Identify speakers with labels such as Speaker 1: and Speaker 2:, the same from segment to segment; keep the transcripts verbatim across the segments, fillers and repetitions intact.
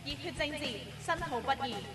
Speaker 1: 熱血政治，申號不易。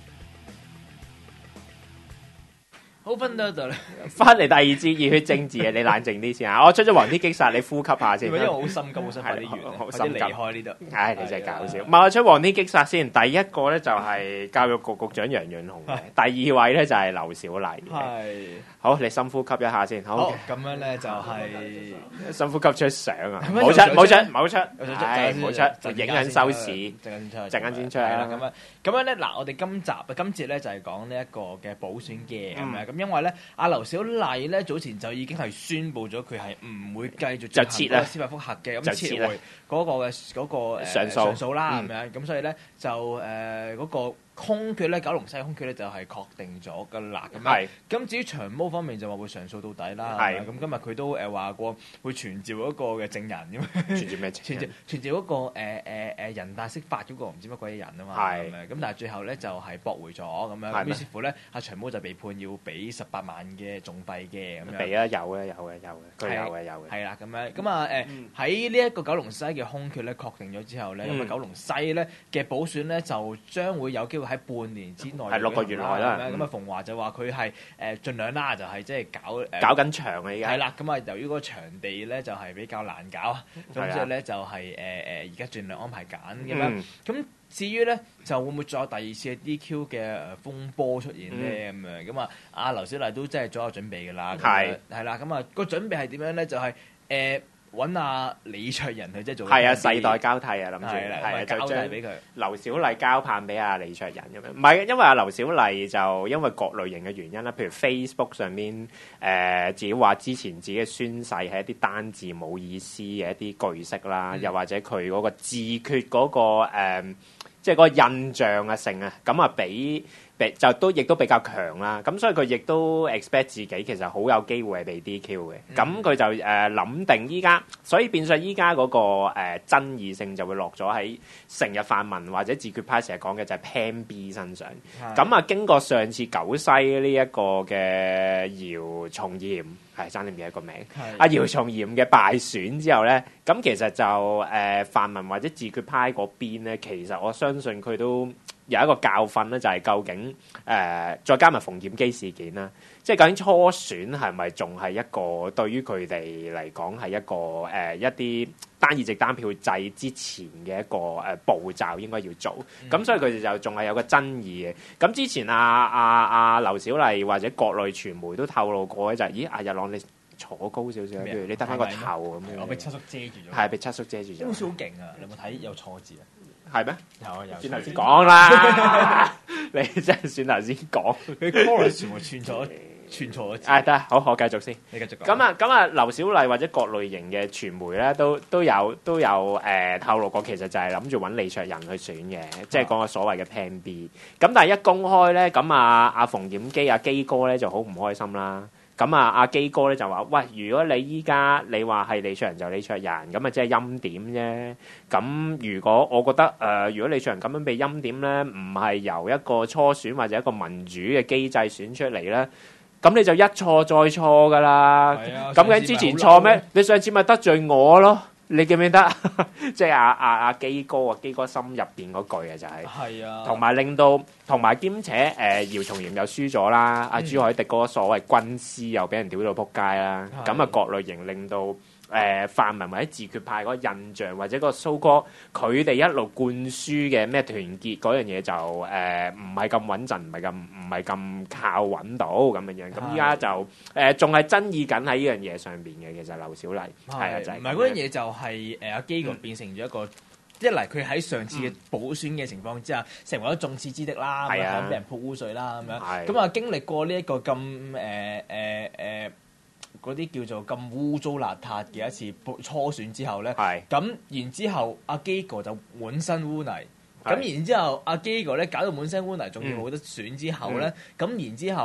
Speaker 2: 好分到度咧，
Speaker 3: 翻嚟第二節熱血政治啊！你冷靜啲先啊！我出咗黃天擊殺，你呼吸下先。
Speaker 2: 因為我好心急，好想快啲完，
Speaker 3: 好
Speaker 2: 快啲離開呢度。
Speaker 3: 唉，你真係搞笑。唔係我出黃天擊殺先，第一個咧就係教育局局長楊潤雄嘅，第二位咧就係劉小麗。
Speaker 2: 係。
Speaker 3: 好，你深呼吸一下先。好，
Speaker 2: 咁樣咧就係
Speaker 3: 深呼吸出相啊！冇出，冇出，冇出，唉，冇出，就影緊收視。
Speaker 2: 陣間先出，
Speaker 3: 陣間先出係
Speaker 2: 啦。咁樣咁樣咧，嗱，我哋今集今節咧就係講呢一個嘅補選嘅咁樣。咁因為咧，阿劉小麗咧早前就已經係宣布咗佢係唔會繼續進行嗰個司法覆核嘅，咁撤回嗰個嘅嗰個
Speaker 3: 上訴
Speaker 2: 上訴啦咁樣。咁所以咧就誒嗰個空缺咧，九龍西空缺咧就係確定咗㗎啦。咁樣。咁至於長毛方面就話會上訴到底啦。係。咁今日佢都誒話過會傳召一個嘅證人咁。傳召咩？傳召傳召嗰個誒誒誒人大釋法嗰個唔知乜鬼嘢人啊嘛。係。咁但係最後咧就係駁回咗咁樣。係。於是乎咧，阿長毛就被判要俾十八萬嘅訟費嘅咁樣。俾啊，有嘅，有嘅，有嘅，佢有嘅，有嘅。係啦，咁樣咁啊誒喺呢一個九龍西嘅空缺咧確定咗之後咧，咁啊九龍西咧嘅補選咧就將會有機會喺半年之內，係六個月內啦。咁啊，馮驊就話佢係誒盡量啦，就係即係搞誒搞緊場啊！依家係啦，咁啊，由於嗰個場地咧就係比較難搞，咁所以咧就係誒誒而家盡量安排緊咁樣。咁至於咧就會唔會再有第二次嘅 D Q 嘅誒風波出現咧咁樣？咁啊，阿劉小麗都真係做好準備㗎啦。係係啦，咁啊個準備係點樣咧？就係誒。揾阿李卓人去即係做係啊，世代交替啊，諗住係啊，就將俾佢劉小麗交棒俾阿李卓人咁樣。唔係，因為阿劉小麗就因為各類型嘅原因啦，譬如 Facebook 上面誒、呃、自己話之前自己嘅宣誓係一啲單字冇意思嘅一啲句式啦，嗯、又或者佢嗰個自決嗰、嗰個、呃、即係嗰個印象啊性啊，咁啊俾。就都亦都比較強啦，咁所以佢亦都 expect 自己其實好有機會係被 D Q 嘅，咁佢、嗯、就誒諗、呃、定依家，所以變相依家嗰個誒、呃、爭議性就會落咗喺成日泛民或者自決派成日講嘅就係 Plan B 身上，咁啊的經過上次九西呢一個嘅姚松炎，係爭啲唔記得個名，阿的姚松炎嘅敗選之後咧，咁其實就誒、呃、泛民或者自決派嗰邊咧，其實我相信佢都有一個教訓咧，就係究竟誒、呃、再加埋馮檢基事件啦，即係究竟初選係咪仲係一個對於佢哋嚟講係一個誒、呃、一啲單議席單票制之前嘅一個誒、呃、步驟應該要做，咁、嗯、所以佢哋就仲係有個爭議嘅。咁之前阿阿阿劉小麗或者各類傳媒都透露過咧、就係，就係咦阿日朗你坐高少少，譬如你得翻個頭咁樣，我俾七叔遮住咗，係俾七叔遮住咗，好似好勁啊！你有冇睇有錯字啊？係咩？有啊有。轉頭先講啦，你真係轉頭先講，佢 chorus 全部串錯，串錯咗字。誒得，好，我繼續先。你繼續講。咁啊咁啊，劉小麗或者各類型嘅傳媒咧，都都有都有誒、呃、透露過，其實就係諗住揾李卓人去選嘅，即係講個所謂嘅 Plan B。咁但係一公開咧，咁啊阿馮檢基阿基哥咧就好唔開心啦。咁啊，阿基哥咧就話：喂，如果你依家你話係李卓人就李卓人，咁啊即係欽點啫。咁如果我覺得誒、呃，如果李卓人咁樣被欽點咧，唔係由一個初選或者一個民主嘅機制選出嚟咧，咁你就一錯再錯噶啦。咁緊之前錯咩？你上次咪得罪我咯？你記唔記得？即係阿阿阿基哥啊，基哥心入邊嗰句啊，就係，係啊，同埋令到，同埋兼且誒、呃、姚松炎又輸咗啦，阿、嗯、朱凱廸嗰個所謂軍師又俾人屌到撲街啦，咁啊各類型令到。誒、呃、泛民或者自決派嗰個印象，或者個蘇哥佢哋一路灌輸嘅咩團結嗰樣嘢就誒唔係咁穩陣，唔係咁唔係咁靠穩到咁樣樣。咁依家就誒仲係爭議緊喺呢樣嘢上邊嘅。其實劉小麗係啊，就係唔係嗰樣嘢就係誒阿基哥變成咗一個、嗯、一嚟佢喺上次嘅補選嘅情況之下，成為咗眾矢之的啦，咁樣俾人潑污水啦咁樣。咁啊經歷過呢一個咁誒誒誒。嗰啲叫做咁污糟邋遢嘅一次初選之後咧，咁是然之後阿基哥就滿身污泥，咁是然之後阿基哥咧搞到滿身污泥，仲要冇得選之後咧，咁、嗯、然之後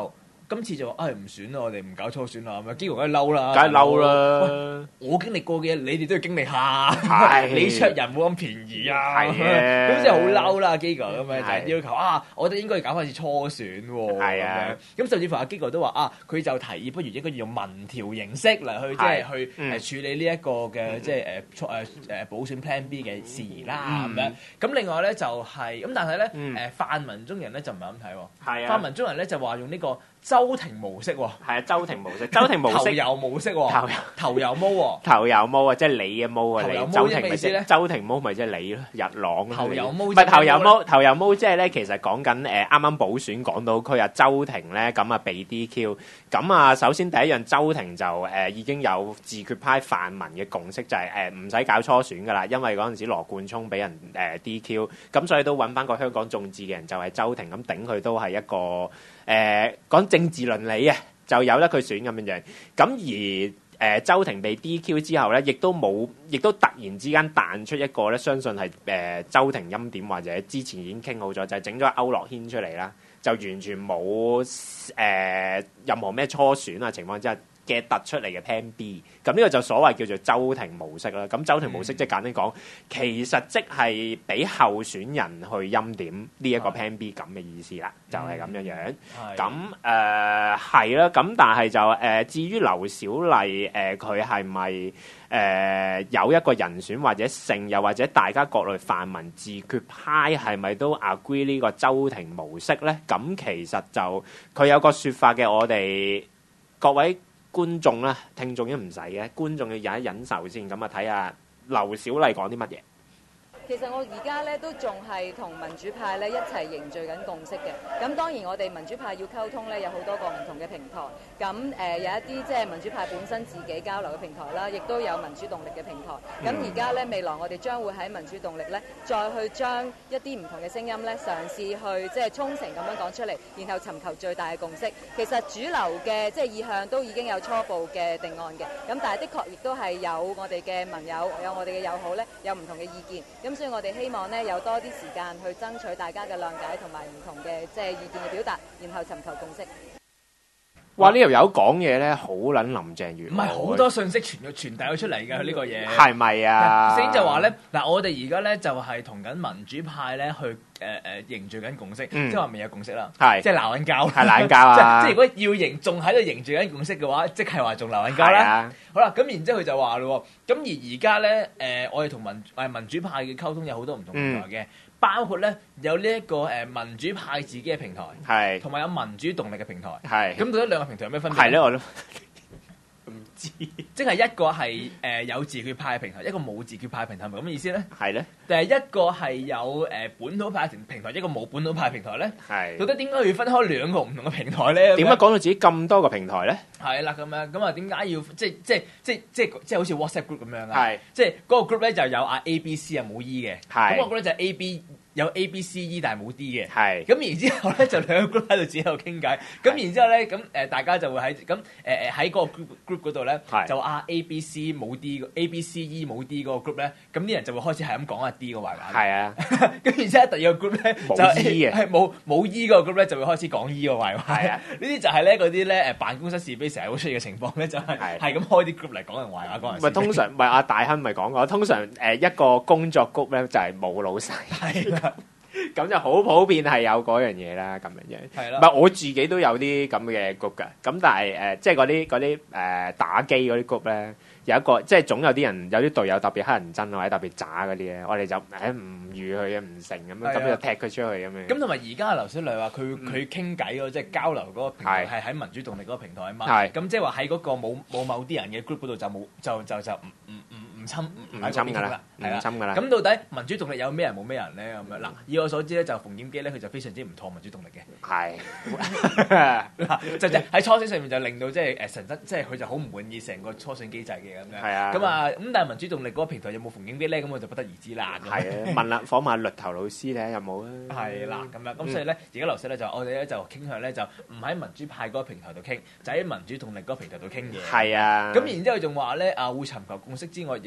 Speaker 2: 今次就話唉唔選啦，我哋唔搞初選啦，咁啊基哥梗係嬲啦，
Speaker 3: 梗係嬲啦！
Speaker 2: 我經歷過嘅嘢，你哋都要經歷下，
Speaker 3: 係
Speaker 2: 你出人冇咁便宜啊，
Speaker 3: 係啊，
Speaker 2: 咁即係好嬲啦，基哥咁樣就係要求啊，我哋應該要搞翻次初選喎，
Speaker 3: 係啊，
Speaker 2: 咁甚至乎阿基哥都話啊，佢就提議不如應該要用民調形式嚟去即係去誒處理呢一個嘅即係誒初誒誒補選 Plan B 嘅事宜啦咁樣，咁另外咧就係咁，但係咧誒泛民中人咧就唔係咁睇喎，係啊，泛民中人咧就話用呢個周庭模式喎，係
Speaker 3: 啊，周庭模式，周庭模式，
Speaker 2: 頭油模式喎，頭頭油毛喎，
Speaker 3: 頭油毛啊，即係你嘅毛啊，你周庭咪即係周庭毛咪即係你咯，日朗
Speaker 2: 頭油毛，
Speaker 3: 唔係頭油毛，頭油毛即係咧，其實講緊誒啱啱補選港島區啊，周庭咧咁啊被 D Q，咁啊首先第一樣周庭就誒、呃、已經有自決派泛民嘅共識，就係誒唔使搞初選噶啦，因為嗰陣時羅冠聰俾人誒、呃、D Q，咁所以都揾翻個香港眾志嘅人就係周庭咁頂佢都係一個誒、呃、講政治倫理啊，就有得佢選咁樣樣，咁而。誒、呃、周庭被 D Q 之後咧，亦都冇，亦都突然之間彈出一個咧，相信係誒、呃、周庭欽點或者之前已經傾好咗，就係整咗區諾軒出嚟啦，就完全冇誒、呃、任何咩初選啊情況之下嘅突出嚟嘅 Plan B， 咁呢個就所謂叫做周庭模式啦。咁周庭模式即係簡單講，其實即係俾候選人去欽點呢一個 Plan B 咁嘅意思啦，就係、是、咁樣樣。咁誒係啦，咁、呃、但係就誒、呃、至於劉小麗誒佢係咪誒有一個人選或者勝，又或者大家各類泛民自決派係咪都 agree 呢個周庭模式咧？咁其實就佢有個説法嘅，我哋各位。觀眾啦，聽眾都唔使嘅，觀眾要忍一忍受先，咁啊睇下劉小麗講啲乜嘢。
Speaker 4: 其實我而家咧都仲係同民主派咧一齊凝聚緊共識嘅。咁當然我哋民主派要溝通咧，有好多個唔同嘅平台。咁誒、呃、有一啲即係民主派本身自己交流嘅平台啦，亦都有民主動力嘅平台。咁而家咧未來我哋將會喺民主動力咧，再去將一啲唔同嘅聲音咧，嘗試去即係沖繩咁樣講出嚟，然後尋求最大嘅共識。其實主流嘅即係意向都已經有初步嘅定案嘅。咁但係的確亦都係有我哋嘅盟友，有我哋嘅友好咧，有唔同嘅意見。咁所以我哋希望咧有多啲時間去爭取大家嘅諒解同埋唔同嘅即係意見嘅表達，然後尋求共識。
Speaker 3: 哇！呢條友講嘢咧，好撚林鄭月娥，
Speaker 2: 唔係好多信息傳咗傳遞咗出嚟㗎，呢個嘢
Speaker 3: 係咪啊？
Speaker 2: 先就話咧，嗱，我哋而家咧就係同緊民主派咧去誒誒、呃、凝聚緊共識，嗯、即係話未有共識啦，係即係鬧緊交，
Speaker 3: 係鬧緊交啊！
Speaker 2: 即係如果要凝仲喺度凝聚緊共識嘅話，即係話仲鬧緊交啦。啊、好啦，咁然之後佢就話咯，咁而而家咧誒，我哋同民誒民主派嘅溝通有好多唔同平台嘅。嗯包括咧有呢一個誒民主派自己嘅平台，係同埋有民主動力嘅平台，係咁到底兩個平台有咩分別？係咧，我都唔知，即係一個係誒有自決派嘅平台，一個冇自決派嘅平台，係咪咁嘅意思咧？係咧，但係一個係有誒本土派嘅平台，一個冇本土派嘅平台咧？係到底點解要分開兩個唔同嘅平台咧？點解講到自己咁多個平台咧？係啦，咁樣咁啊，點解要即係即係即係即係即係好似 WhatsApp group 咁樣啊？係即係嗰個 group 咧就有啊 A、B、C 啊冇 E 嘅，咁我覺得就係 A、B。有 A、B、C、E 但係冇 D 嘅，係咁然之後咧就兩個 group 喺度自己喺度傾偈，咁然之後咧咁誒大家就會喺咁誒誒喺嗰個 group group 嗰度咧就啊 A、B、C 冇 D，A、B、C、E 冇 D 嗰個 group 咧，咁啲人就會開始係咁講阿 D 個壞話，係啊，咁然之後第二個 group 咧就冇 E 嘅，係冇冇 E 嗰個 group 咧就會開始講 E 個壞話，係啊，呢啲就係咧嗰啲咧誒辦公室是非成日會出現嘅情況咧，就係係咁開啲 group 嚟講人壞話講人。咪通常咪阿大亨咪講過，通常誒一個工作 group 咧就係冇老細。係咁就好普遍係有嗰樣嘢啦，咁樣樣。係咯。唔係我自己都有啲咁嘅 group 㗎，咁但係誒、呃，即係嗰啲嗰啲誒打機嗰啲 group 咧，有一個即係總有啲人有啲隊友特別乞人憎或者特別渣嗰啲咧，我哋就誒唔預佢嘅唔成咁樣，咁就踢佢出去咁樣。咁同埋而家劉小麗話佢佢傾偈嗰即係交流嗰個平台係喺民主動力嗰個平台啊嘛。係。咁即係話喺嗰個冇冇某啲人嘅 group 嗰度就冇就就就唔唔唔。唔侵唔侵㗎啦，唔侵㗎啦。咁到底民主動力有咩人冇咩人咧？咁樣嗱，以我所知咧，就馮檢基咧，佢就非常之唔妥民主動力嘅。係嗱，就就喺初選上面就令到即係誒神質，即係佢就好唔滿意成個初選機制嘅咁樣。係啊。咁啊，咁但係民主動力嗰個平台有冇馮檢基咧？咁我就不得而知啦。係啊，問啦，訪問律頭老師咧有冇啊？係啦，咁樣咁所以咧，而家劉小麗就我哋咧就傾向咧就唔喺民主派嗰個平台度傾，就喺民主動力嗰個平台度傾嘢。係啊。咁然之後仲話咧啊會尋求共識之外，亦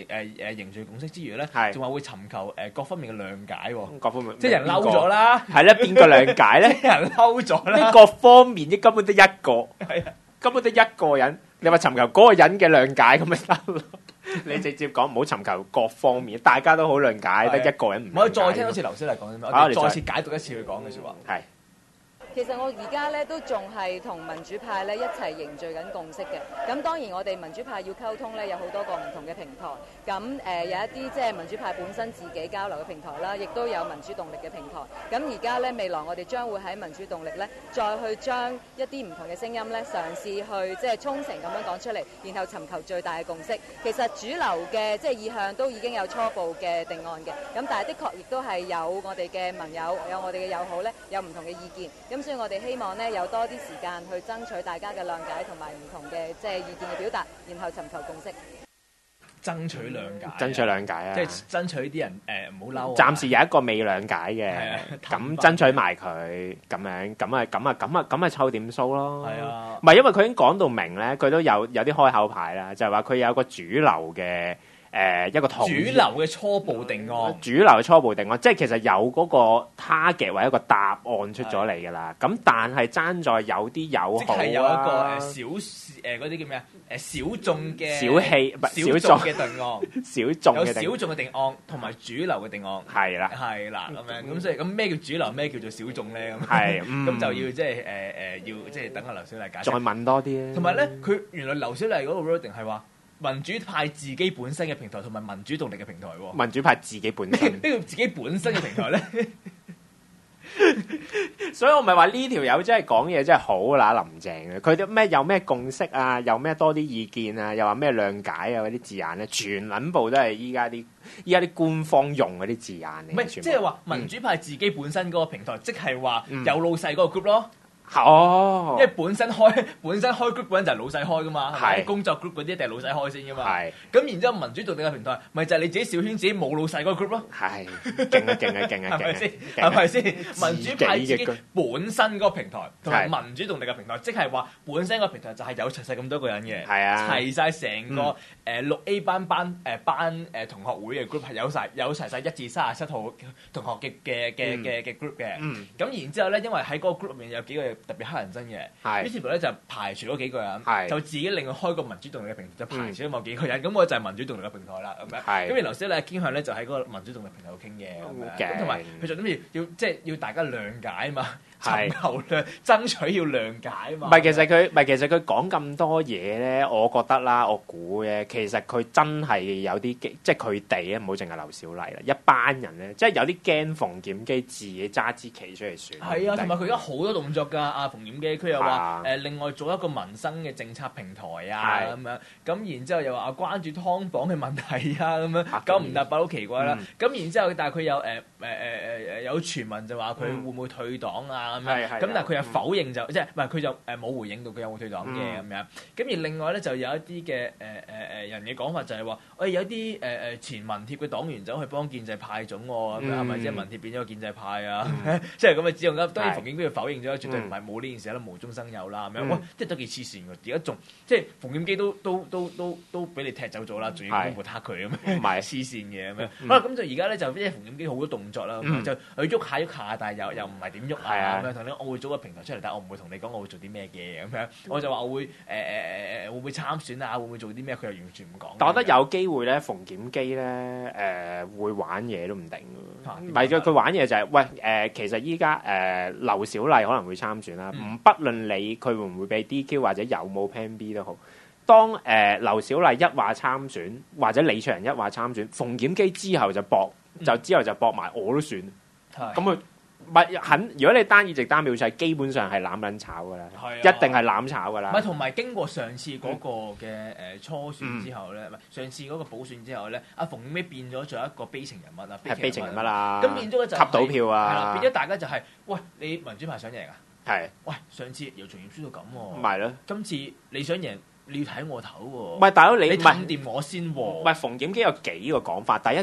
Speaker 2: 誒誒凝聚共識之餘咧，仲話會尋求誒各方面嘅諒解喎。各方面即係人嬲咗啦，
Speaker 3: 係咧邊個諒解咧？
Speaker 2: 人嬲咗啦，
Speaker 3: 呢各方面啲根本得一個，
Speaker 2: 係啊，
Speaker 3: 根本得一個人。你話尋求嗰個人嘅諒解咁咪得咯？你直接講唔好尋求各方面，大家都好諒解，得一個人唔。
Speaker 2: 我再聽多次劉小麗講啲咩，我哋再次解讀一次佢講嘅説話。
Speaker 3: 係。
Speaker 4: 其實我而家咧都仲係同民主派咧一齊凝聚緊共識嘅。咁當然我哋民主派要溝通咧，有好多個唔同嘅平台。咁誒、呃、有一啲即係民主派本身自己交流嘅平台啦，亦都有民主動力嘅平台。咁而家咧未來我哋將會喺民主動力咧，再去將一啲唔同嘅聲音咧，嘗試去即係衷誠咁樣講出嚟，然後尋求最大嘅共識。其實主流嘅即係意向都已經有初步嘅定案嘅。咁但係的確亦都係有我哋嘅盟友，有我哋嘅友好咧，有唔同嘅意見。咁所以我哋希望咧有多啲時間去爭取大家嘅諒解同埋唔同嘅即係意見嘅表達，然後尋求共識。
Speaker 2: 爭取諒解，
Speaker 3: 爭取諒解啊！
Speaker 2: 即係爭取啲人誒唔好嬲。
Speaker 3: 暫時有一個未諒解嘅，咁爭取埋佢咁樣，咁啊咁啊咁啊咁咪湊點數咯。
Speaker 2: 係啊，
Speaker 3: 唔係因為佢已經講到明咧，佢都有有啲開口牌啦，就係話佢有個主流嘅。誒、呃、一個主
Speaker 2: 流嘅初步定案，
Speaker 3: 主流嘅初步定案，即係其實有嗰個 target 或者一個答案出咗嚟㗎啦。咁但係爭在有啲友好、啊，
Speaker 2: 即係有一個誒小誒嗰啲叫咩啊？誒小眾嘅
Speaker 3: 小氣，唔係
Speaker 2: 小眾嘅定案，
Speaker 3: 小眾嘅
Speaker 2: 有小眾嘅定案同埋主流嘅定案，
Speaker 3: 係啦，
Speaker 2: 係啦咁樣。咁所以咁咩叫主流？咩叫做小眾咧？咁
Speaker 3: 係，咁、
Speaker 2: 嗯、就要即係誒誒要即係等阿劉小麗解釋。
Speaker 3: 再問多啲。同
Speaker 2: 埋咧，佢原來劉小麗嗰個 wording 係話。民主派自己本身嘅平台同埋民主動力嘅平台喎，
Speaker 3: 民主派自己本身
Speaker 2: 咩叫自己本身嘅平台咧？
Speaker 3: 所以我咪話呢條友真係講嘢真係好乸林鄭嘅，佢啲咩有咩共識啊，有咩多啲意見啊，又話咩諒解啊嗰啲字眼咧，全撚部都係依家啲依家啲官方用嗰啲字眼嚟。
Speaker 2: 唔係，即係話民主派自己本身嗰個平台，嗯、即係話有老細嗰個 group 咯。
Speaker 3: 哦，
Speaker 2: 因為本身開本身開 group 嗰陣就係老細開噶嘛，係咪？工作 group 嗰啲一定係老細開先噶嘛。係。咁然之後民主動力嘅平台，咪就係你自己小圈子冇老細嗰個 group 咯。係。勁啊勁啊勁啊！係咪先？係咪先？民主派自己本身嗰個平台同埋民主動力嘅平台，即係話本身個平台就係有齊晒咁多個人嘅。係啊。齊晒成個誒六 A 班班誒班誒同學會嘅 group 係有晒有齊晒一至三十七號同學嘅嘅嘅嘅嘅 group 嘅。嗯。咁然之後咧，因為喺嗰個 group 入面有幾個特別乞人憎嘅，於是乎咧就排除咗幾個人，就自己另外開個民主動力嘅平台，就排除咗某幾個人，咁、嗯、我就係民主動力嘅平台啦，咁樣。咁而劉小麗傾向咧就喺嗰個民主動力平台度傾嘅，咁同埋佢就諗住要即係要大家諒解啊嘛，尋求諒爭取要諒解啊嘛。唔係其實佢唔係其實佢講咁多嘢咧，我覺得啦，我估嘅其實佢真係有啲即係佢哋咧，唔好淨係劉小麗啦，一班人咧，即係有啲驚馮檢基自己揸支旗出嚟選。係啊，同埋佢而家好多動作㗎，阿馮檢基佢又話誒另外做一個民生嘅政策平台啊咁樣，咁然之後又話關注劏房嘅問題啊咁樣，九唔搭八好奇怪啦。咁、嗯、然之後，但係佢有誒誒誒誒誒有傳聞就話佢會唔會退黨啊咁樣，咁、嗯、但係佢又否認就、嗯、即係唔係佢就誒冇回應到佢有冇退黨嘅咁樣。咁、嗯、而另外咧就有一啲嘅誒誒誒人嘅講法就係話，喂、哎、有啲誒誒前民協嘅黨員走去幫建制派總喎，咁樣係咪即係民協變咗個建制派啊？嗯、即係咁嘅指控。當然馮檢基佢否認咗，絕對唔係冇呢件事啦，無中生有啦咁樣。哇、嗯，即係都幾黐線㗎！而家仲即係馮檢基都都都都都俾你踢走咗啦，仲要抹黑佢咁樣，唔係黐線嘅咁樣。好啦，咁就而家咧就即係馮檢基好多動作啦、嗯，就佢喐下喐下，但係又又唔係點喐啊咁樣。同你我會組個平台出嚟，但係我唔會同你講我會做啲咩嘅咁樣。我就話我會誒誒誒誒會唔會參選啊？會唔會做啲咩？佢又完全唔講。但我覺得有機會咧，馮檢基咧誒、呃、會玩嘢都唔定㗎。唔係佢玩嘢就係、是、喂誒、呃，其實依家誒劉小麗可能會參選啦，唔、嗯、不論你佢會唔會被 D Q 或者有冇 Plan B 都好。當誒、呃、劉小麗一話參選，或者李卓人一話參選，馮檢基之後就搏，就之後就搏埋我都選。咁佢唔係肯，如果你單議席單票制，基本上係攬撚炒㗎啦，一定係攬炒㗎啦。唔係同埋經過上次嗰個嘅誒、嗯、初選之後咧，唔、嗯、係上次嗰個補選之後咧，阿馮檢基變咗做一個悲情人物啊，係悲情人物啦。咁變咗就吸到票啊，係啦，變咗大家就係、是、喂你民主派想贏啊，係喂上次姚松炎輸到咁喎，唔係咯，今次你想贏。你要睇我頭喎，唔係大佬你唔掂我先喎。唔係馮檢基有幾個講法，第一就係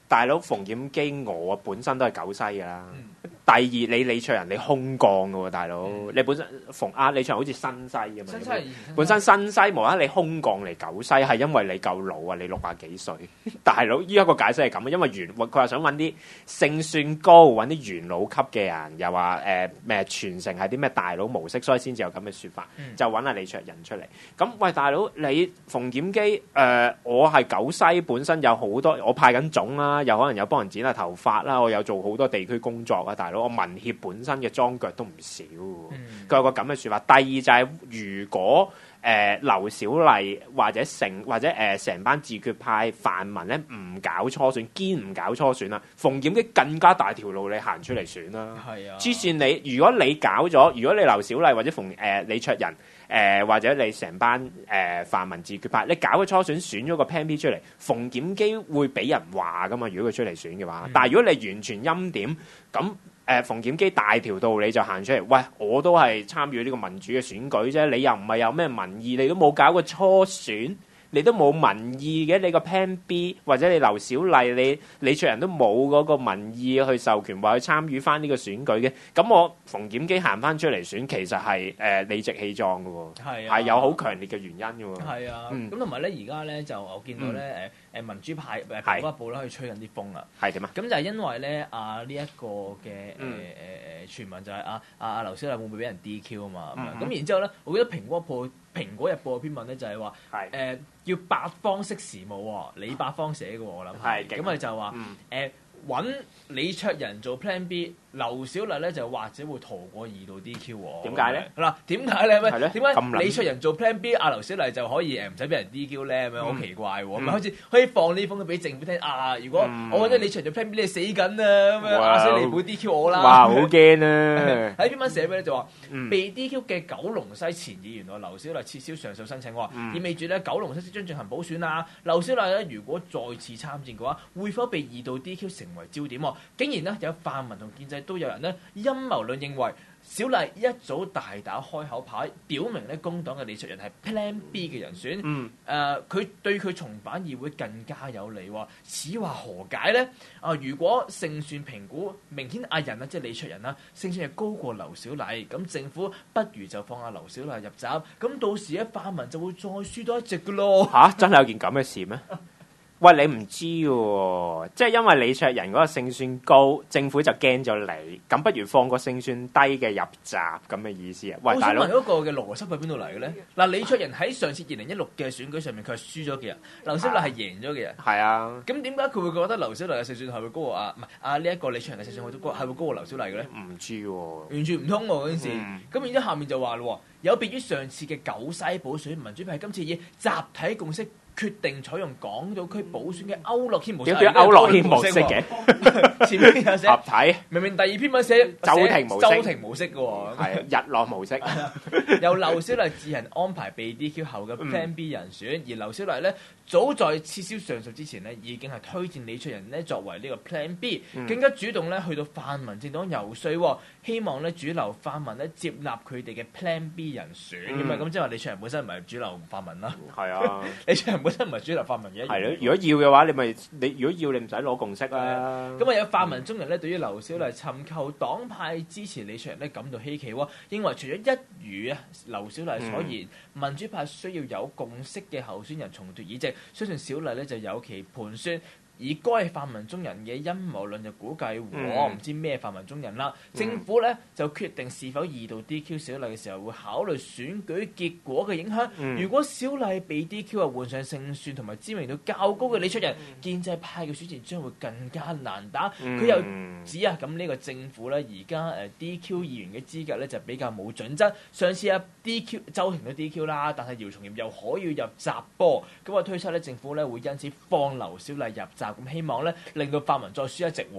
Speaker 3: 大佬馮檢基我本身都係九西㗎啦。
Speaker 2: 嗯
Speaker 3: 第二，你李卓人你空降㗎喎，大佬，
Speaker 2: 嗯、
Speaker 3: 你本身馮啊李卓人好似新西㗎嘛，
Speaker 2: 新西
Speaker 3: 本身新西無啦你空降嚟九西係因為你夠老啊，你六廿幾歲，大佬依一個解釋係咁，因為元佢話想揾啲勝算高，揾啲元老級嘅人，又話誒咩傳承係啲咩大佬模式，所以先至有咁嘅説法，嗯、就揾阿李卓人出嚟。咁喂，大佬你馮檢基誒、呃，我係九西本身有好多，我派緊種啦，又可能有幫人剪下頭髮啦，我有做好多地區工作啊，大佬。我民協本身嘅裝腳都唔少，佢、嗯、有個咁嘅説法。第二就係、是、如果誒、呃、劉小麗或者成或者誒成、呃、班自決派泛民咧唔搞初選，堅唔搞初選啦，馮檢基更加大條路你行出嚟選啦。係啊，之前你如果你搞咗，如果你劉小麗或者馮誒、呃、李卓人誒、呃、或者你成班誒、呃、泛民自決派，你搞個初選選咗個 Plan B 出嚟，馮檢基會俾人話噶嘛？如果佢出嚟選嘅話，嗯、但係如果你完全欽點咁。誒馮檢基大條道理就行出嚟，喂，我都係參與呢個民主嘅選舉啫，你又唔係有咩民意，你都冇搞過初選，你都冇民意嘅，你個 Plan B 或者你劉小麗，你李卓人都冇嗰個民意去授權話去參與翻呢個選舉嘅，咁我馮檢基行翻出嚟選，其實係誒、呃、理直氣壯嘅喎，係、啊、有好強烈嘅原因嘅喎，係啊，
Speaker 2: 咁同埋咧而家咧就我見到咧誒。嗯誒民主派誒蘋果日報啦，去吹緊啲風啊！係點啊？咁就係因為咧啊呢一個嘅誒誒誒傳聞就係啊啊啊劉小麗會唔會俾人 D Q 啊嘛？咁、嗯、然之後咧，我記得蘋果報蘋果日報嘅篇文咧就係話誒要八方識時務喎，李八方寫嘅喎，我諗係咁啊就話誒揾李卓人做 Plan B。劉小麗咧就或者會逃過二度 D Q 喎。點解咧？嗱，點解咧？咩？點解李卓人做 Plan B，阿劉小麗就可以誒唔使俾人 D Q 咧？咁樣好奇怪喎！咪好似可以放呢封俾政府聽啊！如果我揾咗李卓人做 Plan B，你死緊啊！咁樣阿小麗唔會 D Q 我啦。哇！好驚啊！喺篇文寫咩咧？就話被 D Q 嘅九龍西前議員喎，劉小麗撤銷上訴申請喎，意味住咧九龍西即將進行補選啊！劉小麗咧如果再次參戰嘅話，會否被二度 D Q 成為焦點？竟然咧有泛民同建制都有人咧陰謀論認為小麗一早大打開口牌，表明咧工黨嘅李卓人係 Plan B 嘅人選。嗯，誒佢、呃、對佢重返議會更加有利喎。此話何解呢？啊、呃，如果勝算評估明顯阿人啊，即係李卓人啦，勝算係高過劉小麗，咁政府不如就放阿劉小麗入閘，咁到時咧泛民就會再輸多一席㗎咯。嚇、啊，真係有件咁嘅事咩？喂，你唔知喎，即係因為李卓人嗰個勝算高，政府就驚咗你，咁不如放個勝算低嘅入閘咁嘅意思啊？喂，大佬，我想問嗰個嘅邏輯喺邊度嚟嘅咧？嗱，李卓人喺上次二零一六嘅選舉上面，佢係輸咗嘅人，劉小麗係贏咗嘅人。係啊。咁點解佢會覺得劉小麗嘅勝算係會高過啊？唔係啊呢一個李卓人嘅勝算會高係會高過劉小麗嘅咧？唔知喎、啊，完全唔通喎嗰件事。咁、嗯、然之後下面就話咯，有別於上次嘅九西補選，民主派今次以集體共識決定採用港島區補選嘅區諾軒模式，點解區諾軒模式嘅？前面有寫合體，明明第二篇文寫周庭模式，周庭模式嘅喎，係日落模式。由劉小麗自行安排被 D Q 後嘅 Plan B 人選，嗯、而劉小麗咧早在撤銷上訴之前咧，已經係推薦李卓人咧作為呢個 Plan B，、嗯、更加主動咧去到泛民政黨游說，希望咧主流泛民咧接納佢哋嘅 Plan B 人選。咁啊、嗯，咁即係話李卓人本身唔係主流泛民啦。係啊，李卓人本身唔係主流泛民嘅。係咯，如果要嘅話，你咪你如果要你唔使攞共識啦。咁啊，有泛民中人咧對於劉小麗尋求黨派支持李卓人咧感到稀奇喎，認為除咗一如啊劉小麗所言，嗯、民主派需要有共識嘅候選人重奪議席，相信小麗咧就有其盤算。而該泛民中人嘅陰謀論就估計，我唔、嗯、知咩泛民中人啦。嗯、政府咧就決定是否二度 D Q 小麗嘅時候，會考慮選舉結果嘅影響。嗯、如果小麗被 D Q 啊，換上勝算同埋知名度較高嘅李卓人，嗯、建制派嘅選戰將會更加難打。佢、嗯、又指啊，咁呢個政府咧而家誒 D Q 議員嘅資格咧就比較冇準則。上次啊 D Q 周庭都 D Q 啦，但係姚松炎又可以入閘噃。咁啊推測咧政府咧會因此放劉小麗入閘。咁希望咧，令到泛民再輸一席喎。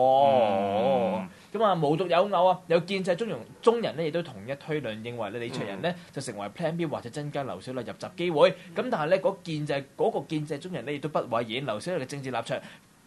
Speaker 2: 咁啊、嗯，無獨有偶啊，有建制中庸中人咧，亦都同一推論，認為咧李卓人咧就成為 Plan B 或者增加劉小麗入閘機會。咁但係咧，嗰建制嗰、嗰個建制中人咧，亦都不諱言劉小麗嘅政治立場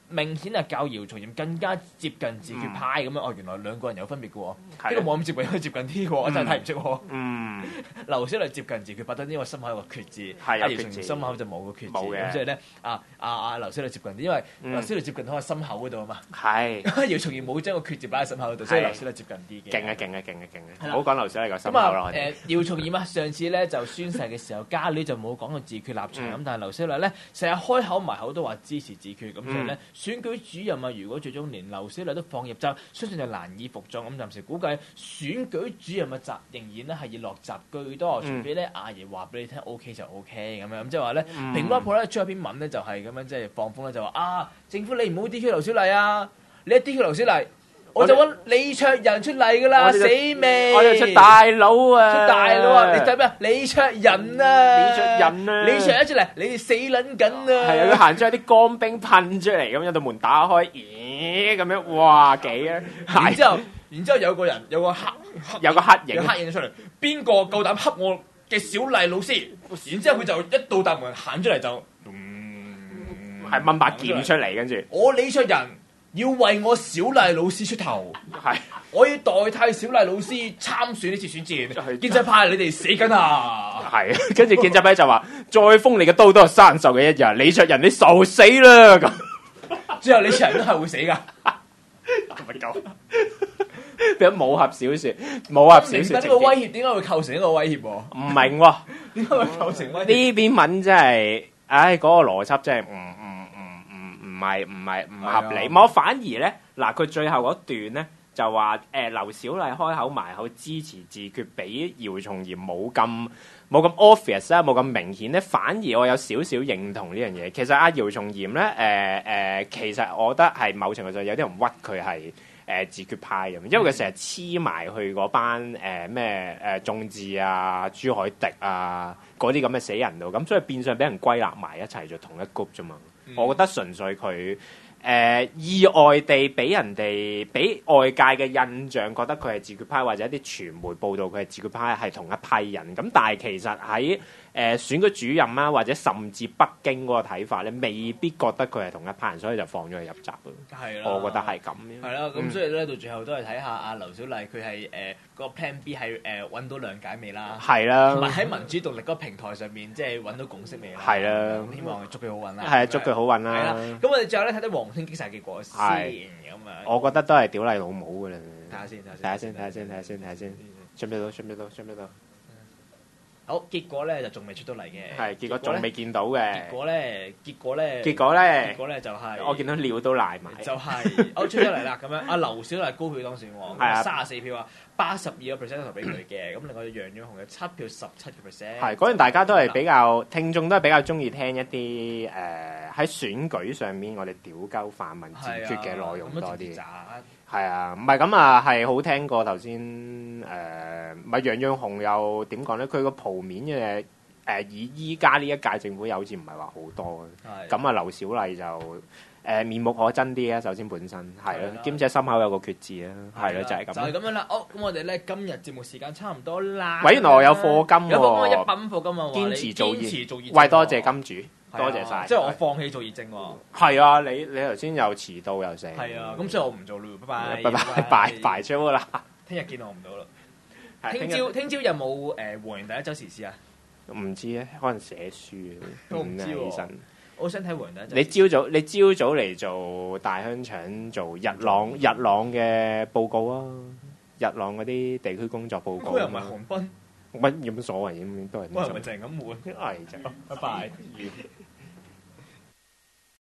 Speaker 2: 明顯係較姚松炎更加接近自決派咁樣。哦，原來兩個人有分別嘅喎，呢個冇咁接近，接近啲嘅，我真係睇唔出喎。嗯，劉小麗接近自決派，得呢個心口有個決字，阿姚松炎心口就冇個決字，咁所以咧，啊啊啊劉小麗接近啲，因為劉小麗接近喺個心口嗰度啊嘛。係，姚松炎冇將個決字擺喺心口嗰度，所以劉小麗接近啲嘅。勁啊勁啊勁啊勁啊！唔好講劉小麗個心口啦。誒，姚松炎啊，上次咧就宣誓嘅時候，家裏就冇講過自決立場咁，但係劉小麗咧成日開口埋口都話支持自決，咁所以咧選舉主任啊，如果最終連劉小麗都放入閘，相信就難以服眾。咁暫時估計選舉主任嘅閘仍然咧係以落閘居多，除非咧阿爺話俾你聽 O K 就 O K 咁樣。咁即係話咧，蘋果日報咧出一篇文咧就係咁樣，即係放風咧就話啊，政府你唔好 D Q 劉小麗啊，你一 D Q 劉小麗，我就揾李卓人出嚟噶啦，死未？我哋出大佬啊！出大佬啊！你睇咩啊？李卓人啊！李卓人啊！李卓人一出嚟，你哋死撚緊啊！係啊！佢行出去啲乾冰噴出嚟，咁有道門打開，咦咁樣，哇幾啊！然之後，然之後有個人有個黑有個黑影，有黑影出嚟，邊個夠膽恰我嘅小麗老師？然之後佢就一到大門行出嚟就，係掹把劍出嚟，跟住我李卓人。要為我小麗老師出頭，係我要代替小麗老師參選呢次選戰。建制派你哋死緊啊！係，跟住建制派就話：再封你嘅刀都係生鏽嘅一日。李卓人你受死啦！咁之後李卓人都係會死㗎，咁咪夠？變咗武俠小説，武俠小説。呢個威脅點解會構成一個威脅喎？唔明喎，點解會構成威脅？呢篇文真係，唉，嗰個邏輯真係唔唔。唔係唔係唔合理，我反而咧嗱，佢最後嗰段咧就話誒劉小麗開口埋口支持自決，比姚松炎冇咁冇咁 obvious 啦，冇咁明顯咧，反而我有少少認同呢樣嘢。其實阿姚松炎咧誒誒，其實我覺得係某程度上有啲人屈佢係誒自決派咁，因為佢成日黐埋去嗰班誒咩誒眾志啊、朱凱廸啊嗰啲咁嘅死人度，咁所以變相俾人歸納埋一齊做同一 group 啫嘛。嗯、我覺得純粹佢誒、呃、意外地俾人哋俾外界嘅印象覺得佢係自決派，或者一啲傳媒報道佢係自決派係同一批人，咁但係其實喺誒、呃、選舉主任啊，或者甚至北京嗰個睇法咧，未必覺得佢係同一批人，所以就放咗佢入閘咯。係啦，我覺得係咁。係啦，咁所以咧到最後都係睇下阿劉小麗佢係誒個 Plan B 係誒揾到諒解未啦？係啦，同埋喺民主動力嗰個平台上面即係揾到共識未啦？係啦，希望祝佢好運啦。係啊，祝佢好運啦。係啦，咁我哋最後咧睇睇黃興擊殺結果先咁啊。我覺得都係屌你老母噶啦。睇下先，睇下先，睇下先，睇下先，睇下先，出唔出到？出唔出到？出唔出到？好，結果咧就仲未出到嚟嘅。係，結果仲未見到嘅。結果咧，結果咧，結果咧，結果咧就係我見到料都賴埋。就係我出咗嚟啦，咁樣阿劉小麗高票當選喎，係啊，三十四票啊，八十二個 percent 投俾佢嘅。咁另外楊潤雄有七票，十七個 percent。係，嗰陣大家都係比較聽眾都係比較中意聽一啲誒喺選舉上面我哋屌鳩泛民自決嘅內容多啲。係啊，唔係咁啊，係好聽過頭先誒，唔係楊潤雄又點講咧？佢個鋪面嘅誒、呃，以依家呢一屆政府又好似唔係話好多嘅。咁啊，劉小麗就誒、呃、面目可憎啲啊。首先本身係咯，兼且心口有個決字啊，係咯，就係、是、咁。就係、是、咁樣啦。好，咁我哋咧今日節目時間差唔多啦。喂，原來我有課金喎，有課金一百蚊課金啊！堅持做堅持做熱，喂，多謝金主。多謝晒，即係我放棄做熱症喎。係啊，你你頭先又遲到又成。係啊，咁所以我唔做啦，拜拜。拜拜拜拜咗啦。聽日見我唔到啦。聽朝聽朝有冇誒黃仁第一週時事啊？唔知咧，可能寫書都唔知喎。我想睇黃仁第一週。你朝早你朝早嚟做大香腸做日朗日朗嘅報告啊，日朗嗰啲地區工作報告。佢又唔係韓賓。乜有乜所謂？咁都係。我係咪就係咁換？係就。拜拜。